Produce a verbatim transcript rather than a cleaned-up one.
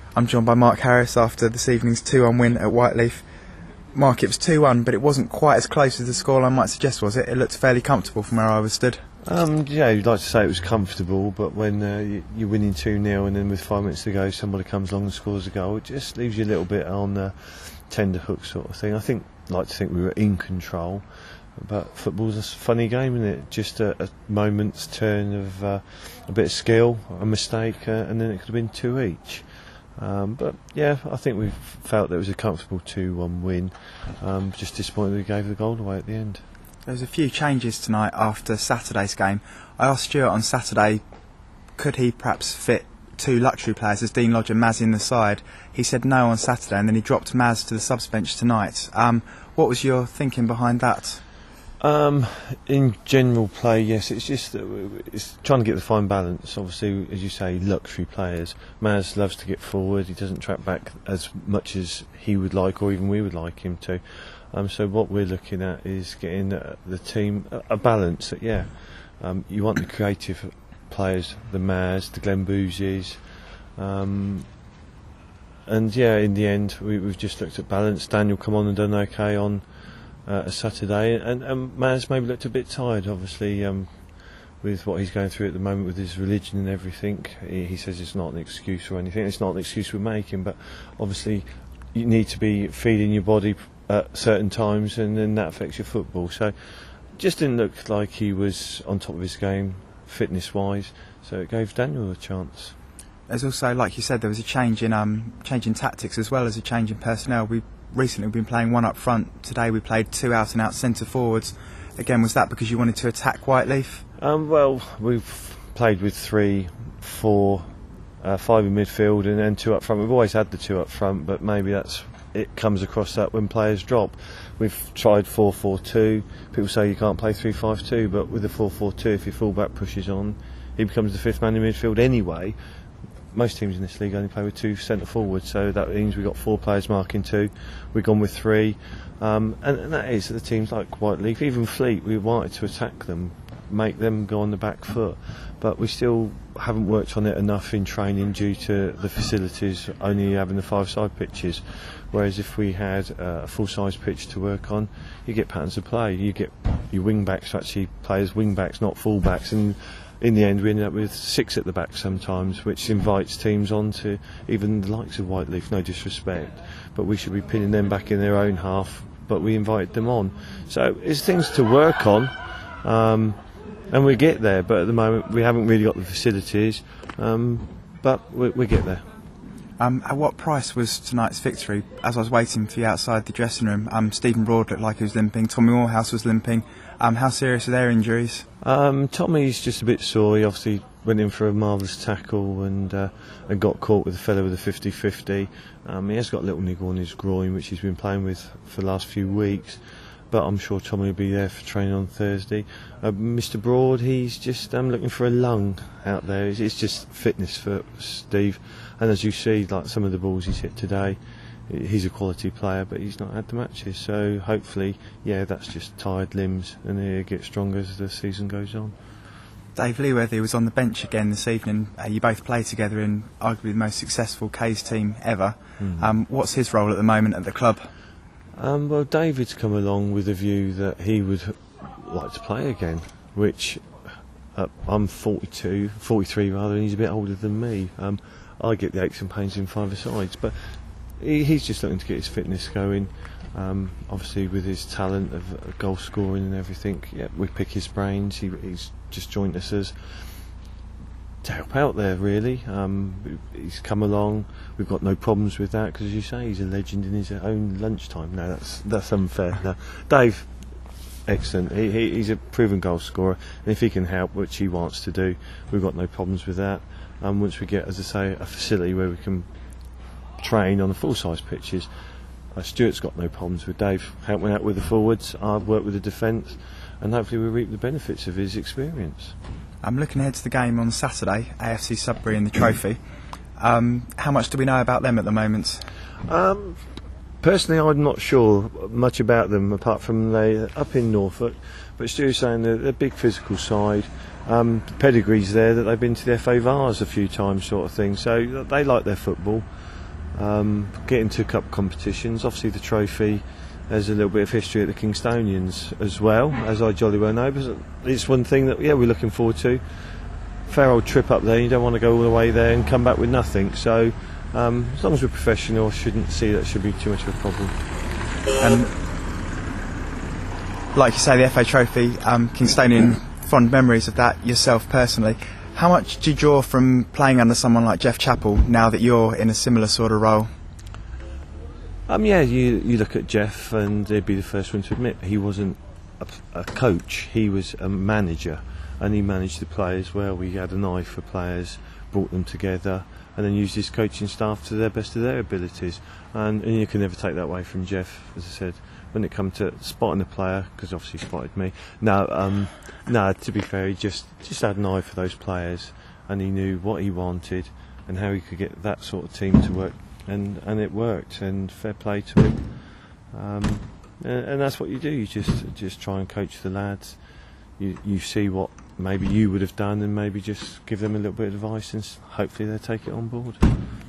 I'm joined by Mark Harris after this evening's two one win at Whyteleafe. Mark, it was two one, but it wasn't quite as close as the scoreline might suggest, was it? It looked fairly comfortable from where I was stood. Um, yeah, you'd like to say it was comfortable, but when uh, you're winning two nil and then with five minutes to go somebody comes along and scores a goal, it just leaves you a little bit on the tender hook sort of thing. I think, I'd like to think we were in control, but football's a funny game, isn't it? Just a, a moment's turn of uh, a bit of skill, a mistake, uh, and then it could have been two each. Um, but yeah, I think we felt that it was a comfortable two one win. Um, just disappointed we gave the goal away at the end. There was a few changes tonight after Saturday's game. I asked Stuart on Saturday, could he perhaps fit two luxury players as Dean Lodge and Maz in the side? He said no on Saturday, and then he dropped Maz to the subs bench tonight. Um, what was your thinking behind that? Um, in general play, yes, it's just that it's trying to get the fine balance. Obviously, as you say, luxury players. Maz loves to get forward. He doesn't track back as much as he would like, or even we would like him to. Um, so what we're looking at is getting uh, the team a, a balance. That, yeah, um, you want the creative players, the Maz, the Glenn Boozes, um, and yeah, in the end, we, we've just looked at balance. Daniel come on and done okay on Uh, a Saturday, and, and Maz maybe looked a bit tired, obviously, um, with what he's going through at the moment with his religion and everything. He, he says it's not an excuse or anything. It's not an excuse we're making, but obviously you need to be feeding your body at certain times, and then that affects your football. So just didn't look like he was on top of his game, fitness-wise. So it gave Daniel a chance. There's also, like you said, there was a change in um, change in tactics as well as a change in personnel. We recently we've been playing one up front. Today we played two out and out centre forwards. Again, was that because you wanted to attack Whyteleafe? Um, well, we've played with three, four, uh, five in midfield, and then two up front. We've always had the two up front, but maybe that's it comes across that when players drop. We've tried four four two. People say you can't play three five two, but with the four four two, if your fullback pushes on, he becomes the fifth man in midfield anyway. Most teams in this league only play with two centre forwards, so that means we've got four players marking two. We've gone with three, um, and, and that is the teams like Whyteleafe, even Fleet. We wanted to attack them, make them go on the back foot, but we still haven't worked on it enough in training due to the facilities only having the five-side pitches. Whereas if we had uh, a full-size pitch to work on, you get patterns of play. You get your wing-backs actually play as wing-backs, not full-backs, and in the end we ended up with six at the back sometimes, which invites teams on to even the likes of Whyteleafe, no disrespect, but we should be pinning them back in their own half, but we invited them on. So it's things to work on, um, and we get there, but at the moment we haven't really got the facilities, um, but we, we get there. Um, at what price was tonight's victory? As I was waiting for you outside the dressing room, um, Stephen Broad looked like he was limping, Tommy Morehouse was limping. Um, how serious are their injuries? Um, Tommy's just a bit sore. He obviously went in for a marvellous tackle and uh, and got caught with a fella with a fifty fifty. Um, he has got a little niggle on his groin, which he's been playing with for the last few weeks. But I'm sure Tommy will be there for training on Thursday. Uh, Mister Broad, he's just um, looking for a lung out there. It's, it's just fitness for Steve. And as you see, like some of the balls he's hit today, he's a quality player, but he's not had the matches. So hopefully, yeah, that's just tired limbs, and he'll get stronger as the season goes on. Dave Leaworthy was on the bench again this evening. Uh, you both play together in arguably the most successful K's team ever. Mm. Um, what's his role at the moment at the club? Um, well, David's come along with a view that he would like to play again, which uh, I'm forty-two, forty-three rather, and he's a bit older than me. Um, I get the aches and pains in five-a-sides, but he, he's just looking to get his fitness going. Um, obviously, with his talent of uh, goal scoring and everything, yeah, we pick his brains. He, he's just joined us as to help out there, really. Um, he's come along. We've got no problems with that because, as you say, he's a legend in his own lunchtime. No, that's that's unfair. No. Dave, excellent. He, he, he's a proven goal scorer, and if he can help, which he wants to do, we've got no problems with that. Um, once we get, as I say, a facility where we can train on the full-size pitches, uh, Stuart's got no problems with Dave helping out with the forwards. I've worked with the defence, and hopefully we reap the benefits of his experience. I'm looking ahead to the game on Saturday, A F C Sudbury in the Trophy. Um, how much do we know about them at the moment? Um, personally, I'm not sure much about them apart from they're up in Norfolk, but Stu's saying they're, they're a big physical side. Um, the pedigree's there that they've been to the F A Vars a few times, sort of thing. So they like their football. um, get into cup competitions. Obviously the trophy, there's a little bit of history at the Kingstonians as well, as I jolly well know, but it's one thing that yeah we're looking forward to. Fair old trip up there, you don't want to go all the way there and come back with nothing, so um, as long as we're professional, I shouldn't see that should be too much of a problem. And like you say, the F A Trophy, um, Kingstonian, fond memories of that yourself personally. How much do you draw from playing under someone like Jeff Chappell now that you're in a similar sort of role? Um, yeah, you, you look at Jeff and he'd be the first one to admit he wasn't a, a coach, he was a manager, and he managed the players well. We had an eye for players, brought them together, and then used his coaching staff to their best of their abilities. And, and you can never take that away from Jeff, as I said. When it comes to spotting a player, because obviously he spotted me. No, um, no. To be fair, he just just had an eye for those players, and he knew what he wanted and how he could get that sort of team to work, and, and it worked. And fair play to him. Um, and, and that's what you do. You just just try and coach the lads. You you see what maybe you would have done, and maybe just give them a little bit of advice, and hopefully they'll take it on board.